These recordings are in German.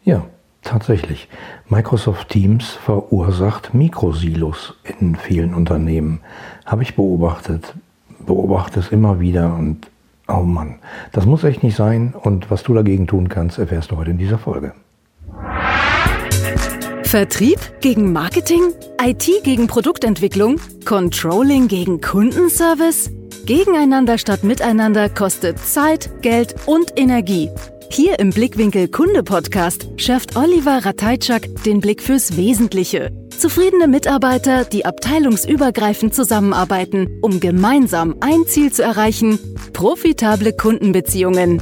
Ja, tatsächlich. Microsoft Teams verursacht Mikrosilos in vielen Unternehmen. Habe ich beobachte es immer wieder und oh Mann, das muss echt nicht sein und was du dagegen tun kannst, erfährst du heute in dieser Folge. Vertrieb gegen Marketing? IT gegen Produktentwicklung? Controlling gegen Kundenservice? Gegeneinander statt miteinander kostet Zeit, Geld und Energie. Hier im Blickwinkel Kunde Podcast schärft Oliver Ratajczak den Blick fürs Wesentliche. Zufriedene Mitarbeiter, die abteilungsübergreifend zusammenarbeiten, um gemeinsam ein Ziel zu erreichen: profitable Kundenbeziehungen.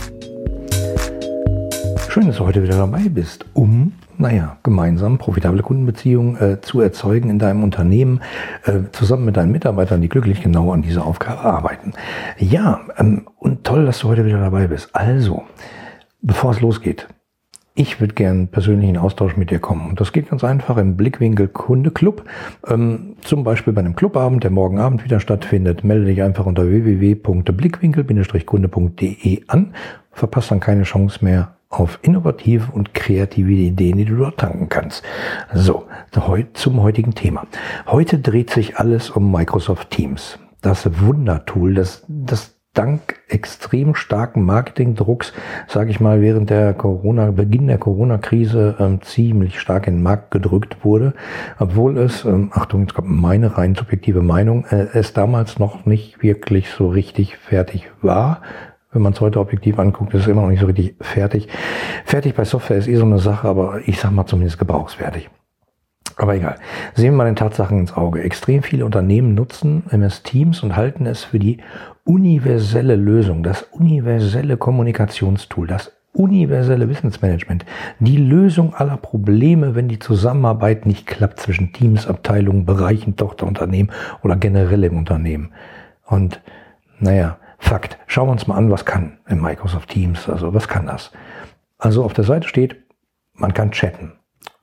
Schön, dass du heute wieder dabei bist, um gemeinsam profitable Kundenbeziehungen zu erzeugen in deinem Unternehmen, zusammen mit deinen Mitarbeitern, die glücklich genau an dieser Aufgabe arbeiten. Ja, und toll, dass du heute wieder dabei bist. Also, bevor es losgeht, ich würde gern persönlichen Austausch mit dir kommen. Und das geht ganz einfach im Blickwinkel Kunde Club. Zum Beispiel bei einem Clubabend, der morgen Abend wieder stattfindet. Melde dich einfach unter www.blickwinkel-kunde.de an. Verpasst dann keine Chance mehr auf innovative und kreative Ideen, die du dort tanken kannst. So, zum heutigen Thema. Heute dreht sich alles um Microsoft Teams. Das Wundertool, das dank extrem starken Marketingdrucks, sage ich mal, während der Beginn der Corona-Krise ziemlich stark in den Markt gedrückt wurde, obwohl es, Achtung, jetzt kommt meine rein subjektive Meinung, es damals noch nicht wirklich so richtig fertig war. Wenn man es heute objektiv anguckt, ist es immer noch nicht so richtig fertig. Fertig bei Software ist so eine Sache, aber ich sag mal zumindest gebrauchsfertig. Aber egal. Sehen wir mal den Tatsachen ins Auge. Extrem viele Unternehmen nutzen MS Teams und halten es für die universelle Lösung, das universelle Kommunikationstool, das universelle Wissensmanagement, die Lösung aller Probleme, wenn die Zusammenarbeit nicht klappt zwischen Teams, Abteilungen, Bereichen, Tochterunternehmen oder generell im Unternehmen. Und Fakt. Schauen wir uns mal an, was kann in Microsoft Teams, also was kann das? Also auf der Seite steht, man kann chatten.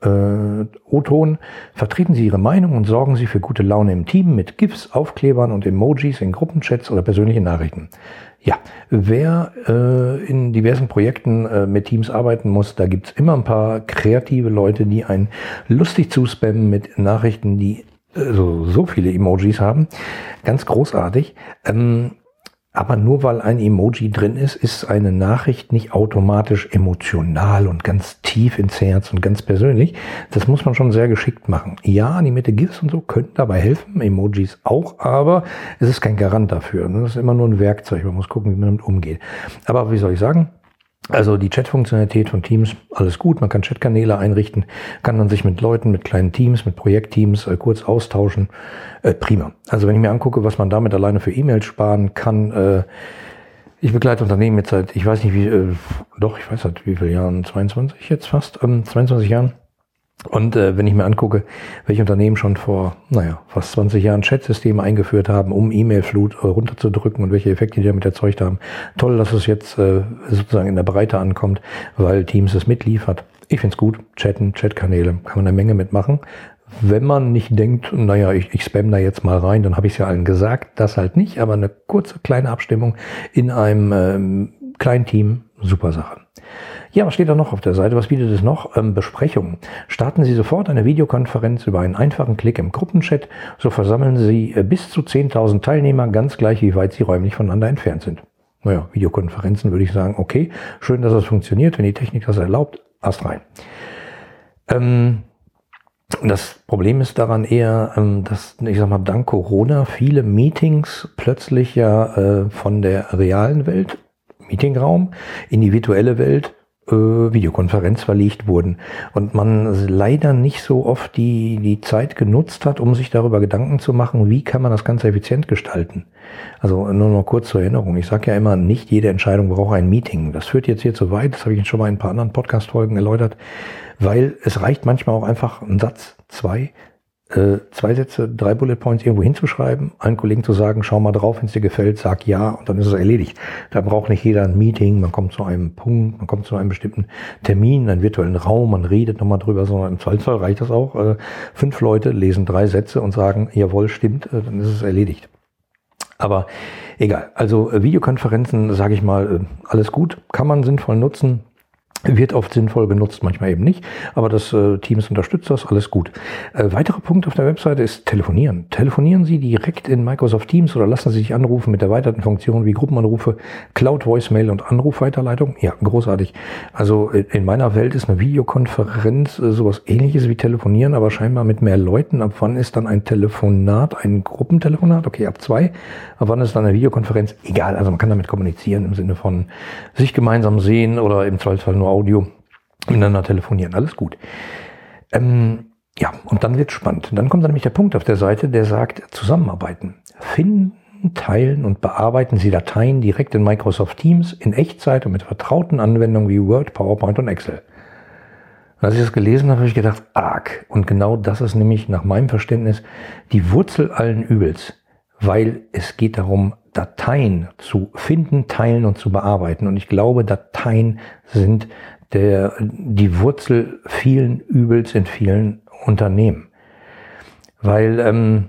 O-Ton, vertreten Sie Ihre Meinung und sorgen Sie für gute Laune im Team mit GIFs, Aufklebern und Emojis in Gruppenchats oder persönlichen Nachrichten. Ja, wer in diversen Projekten mit Teams arbeiten muss, da gibt's immer ein paar kreative Leute, die einen lustig zuspammen mit Nachrichten, die so viele Emojis haben. Ganz großartig. Aber nur weil ein Emoji drin ist eine Nachricht nicht automatisch emotional und ganz tief ins Herz und ganz persönlich. Das muss man schon sehr geschickt machen. Ja, animierte GIFs und so können dabei helfen, Emojis auch, aber es ist kein Garant dafür. Das ist immer nur ein Werkzeug. Man muss gucken, wie man damit umgeht. Aber wie soll ich sagen? Also die Chat-Funktionalität von Teams, alles gut. Man kann Chatkanäle einrichten, kann dann sich mit Leuten, mit kleinen Teams, mit Projektteams kurz austauschen. Prima. Also wenn ich mir angucke, was man damit alleine für E-Mails sparen kann. Ich begleite Unternehmen jetzt seit, ich weiß wie viele Jahren, 22 jetzt fast, 22 Jahren. Und wenn ich mir angucke, welche Unternehmen schon vor, fast 20 Jahren Chatsysteme eingeführt haben, um E-Mail-Flut runterzudrücken und welche Effekte die damit erzeugt haben. Toll, dass es jetzt sozusagen in der Breite ankommt, weil Teams es mitliefert. Ich find's gut. Chatten, Chatkanäle, kann man eine Menge mitmachen. Wenn man nicht denkt, ich spam da jetzt mal rein, dann habe ich es ja allen gesagt, das halt nicht, aber eine kurze kleine Abstimmung in einem kleinen Team, super Sache. Ja, was steht da noch auf der Seite? Was bietet es noch? Besprechungen. Starten Sie sofort eine Videokonferenz über einen einfachen Klick im Gruppenchat. So versammeln Sie bis zu 10.000 Teilnehmer, ganz gleich, wie weit sie räumlich voneinander entfernt sind. Videokonferenzen würde ich sagen, okay, schön, dass das funktioniert. Wenn die Technik das erlaubt, Ast rein. Das Problem ist daran eher, dass, dank Corona viele Meetings plötzlich von der realen Welt, Meetingraum, in die virtuelle Welt, Videokonferenz verlegt wurden und man leider nicht so oft die Zeit genutzt hat, um sich darüber Gedanken zu machen, wie kann man das Ganze effizient gestalten. Also nur noch kurz zur Erinnerung, ich sage ja immer, nicht jede Entscheidung braucht ein Meeting. Das führt jetzt hier zu weit, das habe ich schon mal in ein paar anderen Podcast-Folgen erläutert, weil es reicht manchmal auch einfach ein Satz, zwei Sätze, 3 Bullet Points irgendwo hinzuschreiben, einen Kollegen zu sagen, schau mal drauf, wenn es dir gefällt, sag ja und dann ist es erledigt. Da braucht nicht jeder ein Meeting, man kommt zu einem Punkt, man kommt zu einem bestimmten Termin, einen virtuellen Raum, man redet nochmal drüber, sondern im Zweifelsfall reicht das auch. 5 Leute lesen 3 Sätze und sagen, jawohl, stimmt, dann ist es erledigt. Aber egal, also Videokonferenzen, sage ich mal, alles gut, kann man sinnvoll nutzen. Wird oft sinnvoll genutzt, manchmal eben nicht, aber das Teams unterstützt das, alles gut. Weiterer Punkt auf der Webseite ist Telefonieren. Telefonieren Sie direkt in Microsoft Teams oder lassen Sie sich anrufen mit erweiterten Funktionen wie Gruppenanrufe, Cloud Voicemail und Anrufweiterleitung. Ja, großartig. Also in meiner Welt ist eine Videokonferenz sowas Ähnliches wie Telefonieren, aber scheinbar mit mehr Leuten. Ab wann ist dann ein Telefonat, ein Gruppentelefonat? Okay, ab 2. Ab wann ist dann eine Videokonferenz? Egal, also man kann damit kommunizieren im Sinne von sich gemeinsam sehen oder im Zweifelsfall nur Audio miteinander telefonieren. Alles gut. Ja, und dann wird spannend. Dann kommt dann nämlich der Punkt auf der Seite, der sagt, zusammenarbeiten. Finden, teilen und bearbeiten Sie Dateien direkt in Microsoft Teams in Echtzeit und mit vertrauten Anwendungen wie Word, PowerPoint und Excel. Als ich das gelesen habe, habe ich gedacht, arg. Und genau das ist nämlich nach meinem Verständnis die Wurzel allen Übels, weil es geht darum, Dateien zu finden, teilen und zu bearbeiten. Und ich glaube, Dateien sind die Wurzel vielen Übels in vielen Unternehmen. Weil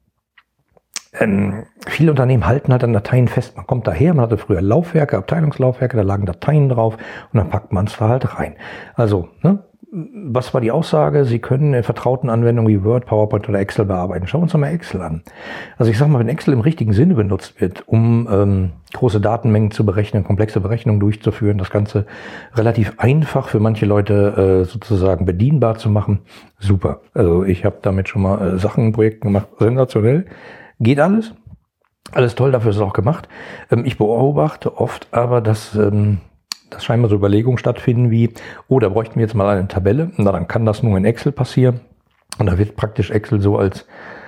viele Unternehmen halten halt an Dateien fest. Man kommt daher, man hatte früher Laufwerke, Abteilungslaufwerke, da lagen Dateien drauf und dann packt man es da halt rein. Also, ne? Was war die Aussage? Sie können in vertrauten Anwendungen wie Word, PowerPoint oder Excel bearbeiten. Schauen wir uns doch mal Excel an. Also ich sage mal, wenn Excel im richtigen Sinne benutzt wird, um große Datenmengen zu berechnen, komplexe Berechnungen durchzuführen, das Ganze relativ einfach für manche Leute sozusagen bedienbar zu machen, super. Also ich habe damit schon mal Sachen in Projekten gemacht, sensationell. Geht alles. Alles toll, dafür ist es auch gemacht. Ich beobachte oft aber, dass scheinbar so Überlegungen stattfinden wie, oh, da bräuchten wir jetzt mal eine Tabelle. Na, dann kann das nur in Excel passieren. Und da wird praktisch Excel so als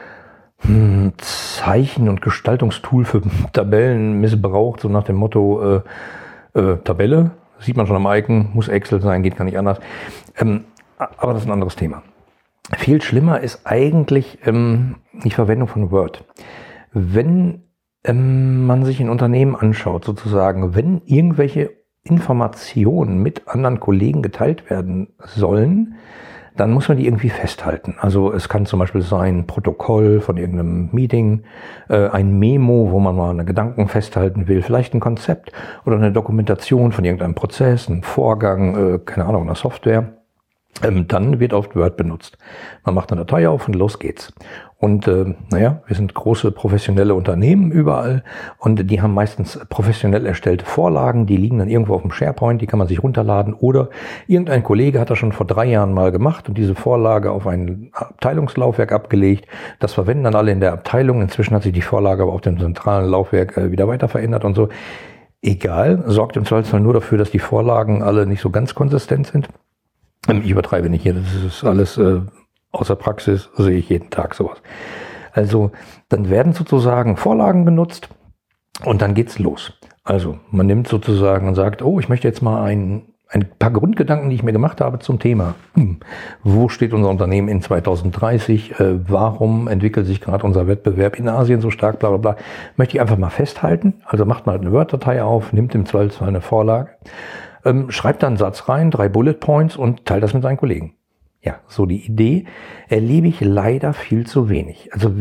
Zeichen- und Gestaltungstool für Tabellen missbraucht, so nach dem Motto Tabelle, sieht man schon am Icon, muss Excel sein, geht gar nicht anders. Aber das ist ein anderes Thema. Viel schlimmer ist eigentlich die Verwendung von Word. Wenn man sich ein Unternehmen anschaut, sozusagen, wenn irgendwelche Informationen mit anderen Kollegen geteilt werden sollen, dann muss man die irgendwie festhalten. Also es kann zum Beispiel sein Protokoll von irgendeinem Meeting, ein Memo, wo man mal eine Gedanken festhalten will, vielleicht ein Konzept oder eine Dokumentation von irgendeinem Prozess, einem Vorgang, keine Ahnung, einer Software. Dann wird oft Word benutzt. Man macht eine Datei auf und los geht's. Und wir sind große professionelle Unternehmen überall und die haben meistens professionell erstellte Vorlagen, die liegen dann irgendwo auf dem SharePoint, die kann man sich runterladen oder irgendein Kollege hat das schon vor 3 Jahren mal gemacht und diese Vorlage auf ein Abteilungslaufwerk abgelegt. Das verwenden dann alle in der Abteilung. Inzwischen hat sich die Vorlage aber auf dem zentralen Laufwerk wieder weiter verändert und so. Egal, sorgt im Zweifelsfall nur dafür, dass die Vorlagen alle nicht so ganz konsistent sind. Ich übertreibe nicht hier, das ist alles außer Praxis, sehe ich jeden Tag sowas. Also dann werden sozusagen Vorlagen genutzt und dann geht's los. Also man nimmt sozusagen und sagt, oh, ich möchte jetzt mal ein paar Grundgedanken, die ich mir gemacht habe zum Thema. Wo steht unser Unternehmen in 2030? Warum entwickelt sich gerade unser Wettbewerb in Asien so stark? Bla bla bla. Möchte ich einfach mal festhalten. Also macht mal eine Word-Datei auf, nimmt im Zweifelsfall eine Vorlage. Schreibt da einen Satz rein, 3 Bullet Points und teilt das mit seinen Kollegen. Ja, so die Idee erlebe ich leider viel zu wenig. Also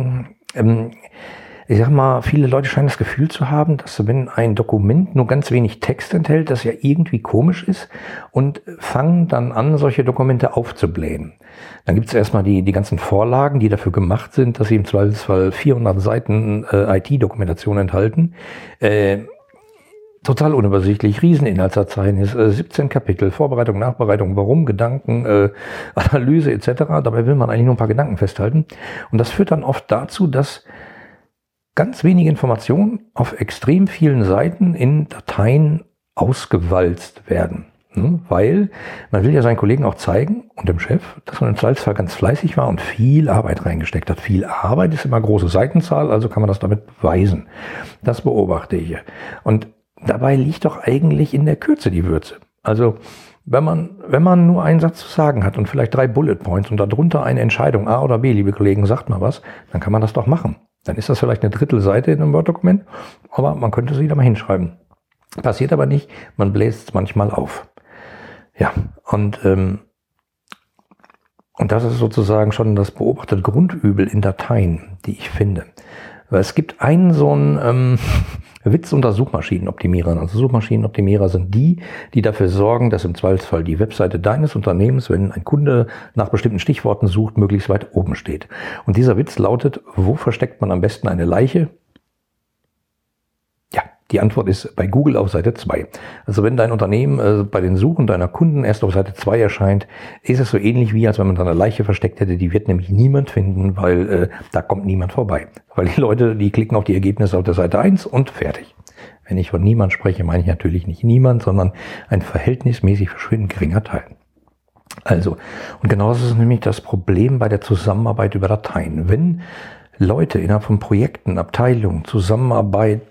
ich sag mal, viele Leute scheinen das Gefühl zu haben, dass wenn ein Dokument nur ganz wenig Text enthält, das ja irgendwie komisch ist und fangen dann an, solche Dokumente aufzublähen. Dann gibt es erstmal die ganzen Vorlagen, die dafür gemacht sind, dass sie im Zweifelsfall 400 Seiten IT-Dokumentation enthalten. Total unübersichtlich, Rieseninhaltsverzeichnis, 17 Kapitel, Vorbereitung, Nachbereitung, Warum, Gedanken, Analyse etc. Dabei will man eigentlich nur ein paar Gedanken festhalten. Und das führt dann oft dazu, dass ganz wenige Informationen auf extrem vielen Seiten in Dateien ausgewalzt werden. Weil man will ja seinen Kollegen auch zeigen und dem Chef, dass man im Zweifelsfall ganz fleißig war und viel Arbeit reingesteckt hat. Viel Arbeit ist immer große Seitenzahl, also kann man das damit beweisen. Das beobachte ich. Und dabei liegt doch eigentlich in der Kürze die Würze. Also wenn man nur einen Satz zu sagen hat und vielleicht 3 Bullet Points und darunter eine Entscheidung A oder B, liebe Kollegen, sagt mal was, dann kann man das doch machen. Dann ist das vielleicht eine Drittelseite in einem Word-Dokument, aber man könnte sie da mal hinschreiben. Passiert aber nicht, man bläst es manchmal auf. Ja, und das ist sozusagen schon das beobachtete Grundübel in Dateien, die ich finde. Weil es gibt einen so einen Witz unter Suchmaschinenoptimierern. Also Suchmaschinenoptimierer sind die dafür sorgen, dass im Zweifelsfall die Webseite deines Unternehmens, wenn ein Kunde nach bestimmten Stichworten sucht, möglichst weit oben steht. Und dieser Witz lautet, wo versteckt man am besten eine Leiche? Die Antwort ist bei Google auf Seite 2. Also wenn dein Unternehmen bei den Suchen deiner Kunden erst auf Seite 2 erscheint, ist es so ähnlich wie, als wenn man da eine Leiche versteckt hätte. Die wird nämlich niemand finden, weil da kommt niemand vorbei. Weil die Leute, die klicken auf die Ergebnisse auf der Seite 1 und fertig. Wenn ich von niemand spreche, meine ich natürlich nicht niemand, sondern ein verhältnismäßig verschwindend geringer Teil. Also, und genau das ist nämlich das Problem bei der Zusammenarbeit über Dateien. Wenn Leute innerhalb von Projekten, Abteilungen zusammenarbeiten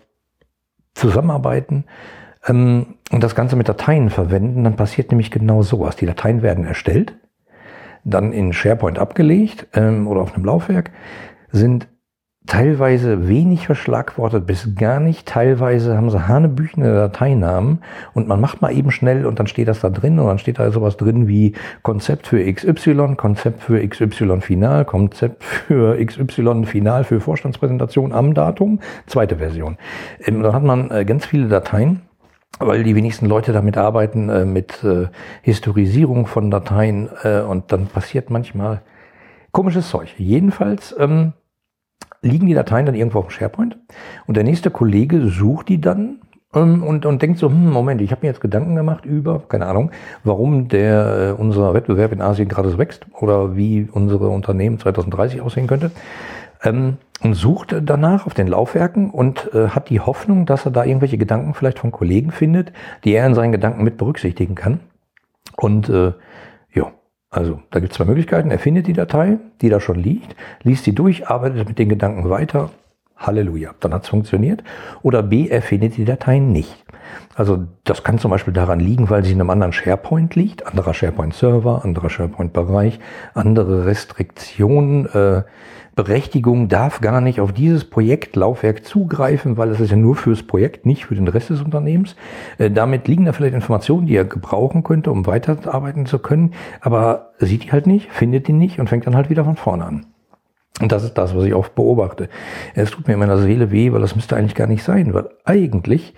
und das Ganze mit Dateien verwenden, dann passiert nämlich genau sowas. Die Dateien werden erstellt, dann in SharePoint abgelegt oder auf einem Laufwerk, sind teilweise wenig verschlagwortet bis gar nicht. Teilweise haben sie hanebüchene Dateinamen und man macht mal eben schnell und dann steht das da drin und dann steht da sowas drin wie Konzept für XY, Konzept für XY Final, Konzept für XY Final für Vorstandspräsentation am Datum, zweite Version. Dann hat man ganz viele Dateien, weil die wenigsten Leute damit arbeiten, mit Historisierung von Dateien und dann passiert manchmal komisches Zeug. Jedenfalls liegen die Dateien dann irgendwo auf dem SharePoint und der nächste Kollege sucht die dann und denkt so, Moment, ich habe mir jetzt Gedanken gemacht über, keine Ahnung, warum unser Wettbewerb in Asien gerade so wächst oder wie unsere Unternehmen 2030 aussehen könnte und sucht danach auf den Laufwerken und hat die Hoffnung, dass er da irgendwelche Gedanken vielleicht von Kollegen findet, die er in seinen Gedanken mit berücksichtigen kann. Und also da gibt es zwei Möglichkeiten. Er findet die Datei, die da schon liegt, liest sie durch, arbeitet mit den Gedanken weiter. Halleluja, dann hat es funktioniert. Oder B, er findet die Datei nicht. Also das kann zum Beispiel daran liegen, weil sie in einem anderen SharePoint liegt, anderer SharePoint-Server, anderer SharePoint-Bereich, andere Restriktionen, Berechtigung darf gar nicht auf dieses Projektlaufwerk zugreifen, weil es ist ja nur fürs Projekt, nicht für den Rest des Unternehmens. Damit liegen da vielleicht Informationen, die er gebrauchen könnte, um weiterarbeiten zu können, aber sieht die halt nicht, findet die nicht und fängt dann halt wieder von vorne an. Und das ist das, was ich oft beobachte. Es tut mir in meiner Seele weh, weil das müsste eigentlich gar nicht sein, weil eigentlich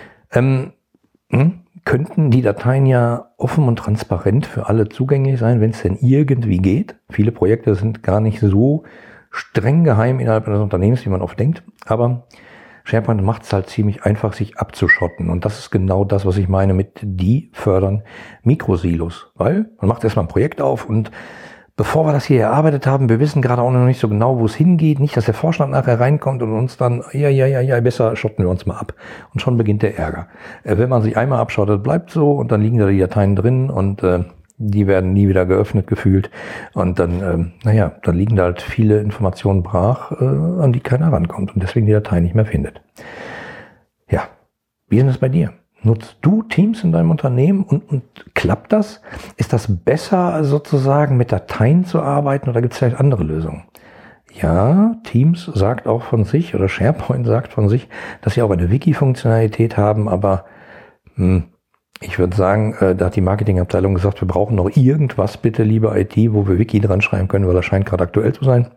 könnten die Dateien ja offen und transparent für alle zugänglich sein, wenn es denn irgendwie geht. Viele Projekte sind gar nicht so streng geheim innerhalb eines Unternehmens, wie man oft denkt. Aber SharePoint macht es halt ziemlich einfach, sich abzuschotten. Und das ist genau das, was ich meine mit die fördern Mikrosilos. Weil man macht erstmal ein Projekt auf und bevor wir das hier erarbeitet haben, wir wissen gerade auch noch nicht so genau, wo es hingeht. Nicht, dass der Vorstand nachher reinkommt und uns dann, besser schotten wir uns mal ab. Und schon beginnt der Ärger. Wenn man sich einmal abschottet, bleibt so und dann liegen da die Dateien drin und die werden nie wieder geöffnet gefühlt. Und dann, dann liegen da halt viele Informationen brach, an die keiner rankommt und deswegen die Datei nicht mehr findet. Ja, wie ist denn das bei dir? Nutzt du Teams in deinem Unternehmen und klappt das? Ist das besser sozusagen mit Dateien zu arbeiten oder gibt es vielleicht andere Lösungen? Ja, Teams sagt auch von sich oder SharePoint sagt von sich, dass sie auch eine Wiki-Funktionalität haben, aber ich würde sagen, da hat die Marketingabteilung gesagt, wir brauchen noch irgendwas, bitte, liebe IT, wo wir Wiki dran schreiben können, weil das scheint gerade aktuell zu sein.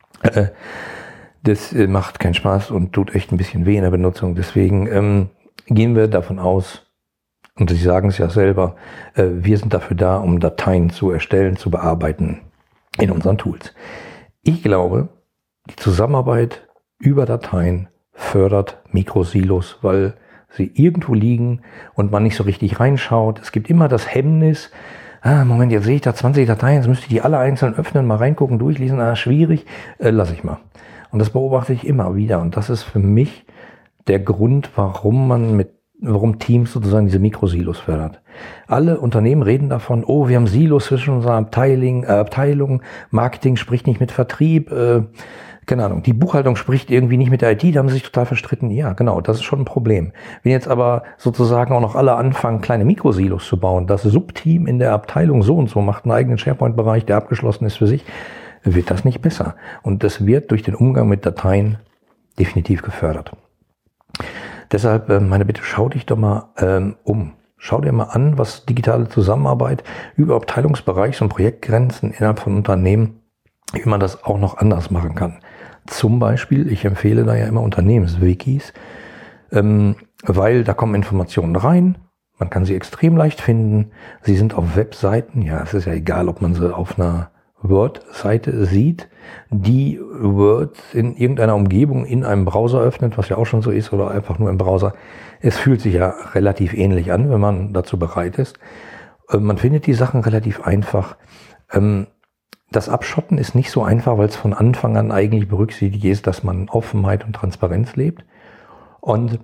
Das macht keinen Spaß und tut echt ein bisschen weh in der Benutzung. Deswegen gehen wir davon aus, und Sie sagen es ja selber, wir sind dafür da, um Dateien zu erstellen, zu bearbeiten in unseren Tools. Ich glaube, die Zusammenarbeit über Dateien fördert Mikrosilos, weil sie irgendwo liegen und man nicht so richtig reinschaut. Es gibt immer das Hemmnis, Moment, jetzt sehe ich da 20 Dateien, jetzt müsste ich die alle einzeln öffnen, mal reingucken, durchlesen, schwierig, lasse ich mal. Und das beobachte ich immer wieder und das ist für mich der Grund, warum Teams sozusagen diese Mikrosilos fördert. Alle Unternehmen reden davon, wir haben Silos zwischen unseren Abteilungen, Marketing spricht nicht mit Vertrieb, keine Ahnung, die Buchhaltung spricht irgendwie nicht mit der IT, da haben sie sich total verstritten. Ja, genau, das ist schon ein Problem. Wenn jetzt aber sozusagen auch noch alle anfangen, kleine Mikrosilos zu bauen, das Subteam in der Abteilung so und so macht einen eigenen SharePoint-Bereich, der abgeschlossen ist für sich, wird das nicht besser. Und das wird durch den Umgang mit Dateien definitiv gefördert. Deshalb meine Bitte, schau dich doch mal um. Schau dir mal an, was digitale Zusammenarbeit über Abteilungsbereichs- und Projektgrenzen innerhalb von Unternehmen, wie man das auch noch anders machen kann. Zum Beispiel, ich empfehle da ja immer Unternehmenswikis, weil da kommen Informationen rein, man kann sie extrem leicht finden, sie sind auf Webseiten, ja, es ist ja egal, ob man sie auf einer Word-Seite sieht, die Word in irgendeiner Umgebung in einem Browser öffnet, was ja auch schon so ist, oder einfach nur im Browser. Es fühlt sich ja relativ ähnlich an, wenn man dazu bereit ist. Man findet die Sachen relativ einfach. Das Abschotten ist nicht so einfach, weil es von Anfang an eigentlich berücksichtigt ist, dass man Offenheit und Transparenz lebt. Und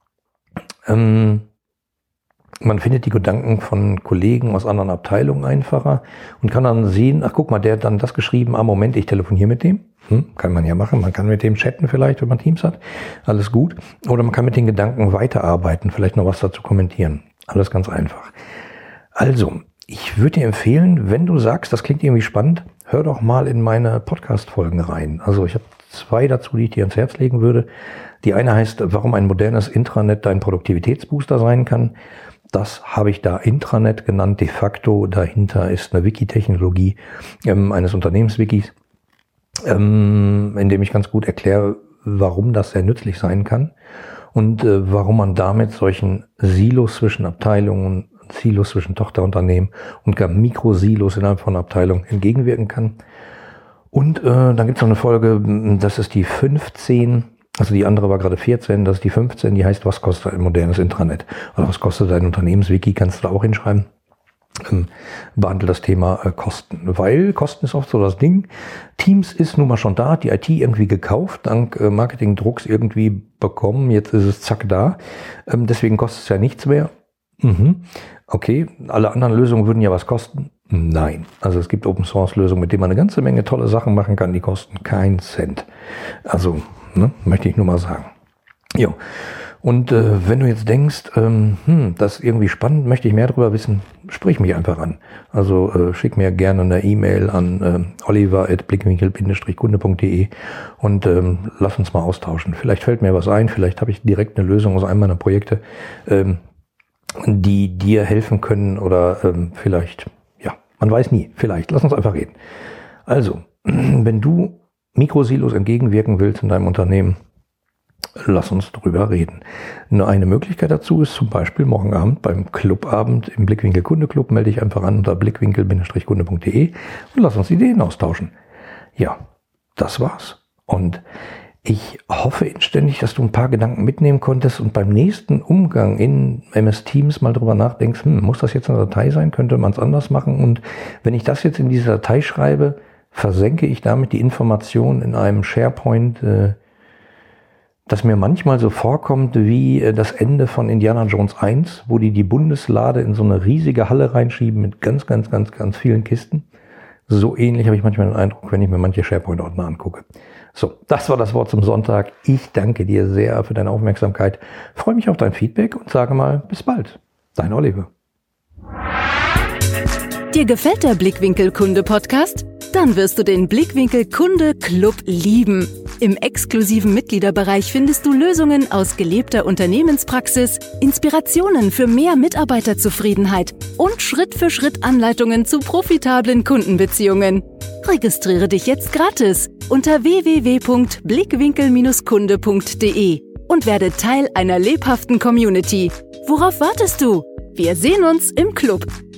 man findet die Gedanken von Kollegen aus anderen Abteilungen einfacher und kann dann sehen, ach guck mal, der hat dann das geschrieben, Moment, ich telefoniere mit dem. Kann man ja machen, man kann mit dem chatten vielleicht, wenn man Teams hat, alles gut. Oder man kann mit den Gedanken weiterarbeiten, vielleicht noch was dazu kommentieren. Alles ganz einfach. Also, ich würde dir empfehlen, wenn du sagst, das klingt irgendwie spannend, hör doch mal in meine Podcast-Folgen rein. Also ich habe 2 dazu, die ich dir ans Herz legen würde. Die eine heißt, warum ein modernes Intranet dein Produktivitätsbooster sein kann. Das habe ich da Intranet genannt. De facto dahinter ist eine Wiki-Technologie eines Unternehmenswikis, in dem ich ganz gut erkläre, warum das sehr nützlich sein kann und warum man damit solchen Silos zwischen Abteilungen, Silos zwischen Tochterunternehmen und gar Mikrosilos innerhalb von Abteilungen entgegenwirken kann. Und dann gibt es noch eine Folge, das ist die 15, also die andere war gerade 14, das ist die 15, die heißt, was kostet ein modernes Intranet? Oder was kostet ein Unternehmenswiki, kannst du da auch hinschreiben. Behandelt das Thema Kosten, weil Kosten ist oft so das Ding. Teams ist nun mal schon da, die IT irgendwie gekauft, dank Marketingdrucks irgendwie bekommen, jetzt ist es zack da. Deswegen kostet es ja nichts mehr. Okay, alle anderen Lösungen würden ja was kosten? Nein. Also es gibt Open-Source-Lösungen, mit denen man eine ganze Menge tolle Sachen machen kann, die kosten keinen Cent. Also, möchte ich nur mal sagen. Jo. Und wenn du jetzt denkst, das ist irgendwie spannend, möchte ich mehr darüber wissen, sprich mich einfach an. Also schick mir gerne eine E-Mail an oliver@blickwinkel-kunde.de und lass uns mal austauschen. Vielleicht fällt mir was ein, vielleicht habe ich direkt eine Lösung aus einem meiner Projekte, die dir helfen können oder vielleicht, ja, man weiß nie, vielleicht, lass uns einfach reden. Also, wenn du Mikrosilos entgegenwirken willst in deinem Unternehmen, lass uns drüber reden. Nur eine Möglichkeit dazu ist zum Beispiel morgen Abend beim Clubabend im Blickwinkel Kunde Club, melde dich einfach an unter blickwinkel-kunde.de und lass uns Ideen austauschen. Ja, das war's. Und ich hoffe inständig, dass du ein paar Gedanken mitnehmen konntest und beim nächsten Umgang in MS Teams mal drüber nachdenkst, muss das jetzt eine Datei sein, könnte man es anders machen? Und wenn ich das jetzt in diese Datei schreibe, versenke ich damit die Information in einem SharePoint, das mir manchmal so vorkommt wie das Ende von Indiana Jones 1, wo die Bundeslade in so eine riesige Halle reinschieben mit ganz, ganz, ganz, ganz vielen Kisten. So ähnlich habe ich manchmal den Eindruck, wenn ich mir manche SharePoint-Ordner angucke. So, das war das Wort zum Sonntag. Ich danke dir sehr für deine Aufmerksamkeit, freue mich auf dein Feedback und sage mal bis bald. Dein Oliver. Dir gefällt der Blickwinkel Kunde Podcast? Dann wirst du den Blickwinkel Kunde Club lieben. Im exklusiven Mitgliederbereich findest du Lösungen aus gelebter Unternehmenspraxis, Inspirationen für mehr Mitarbeiterzufriedenheit und Schritt für Schritt Anleitungen zu profitablen Kundenbeziehungen. Registriere dich jetzt gratis unter www.blickwinkel-kunde.de und werde Teil einer lebhaften Community. Worauf wartest du? Wir sehen uns im Club.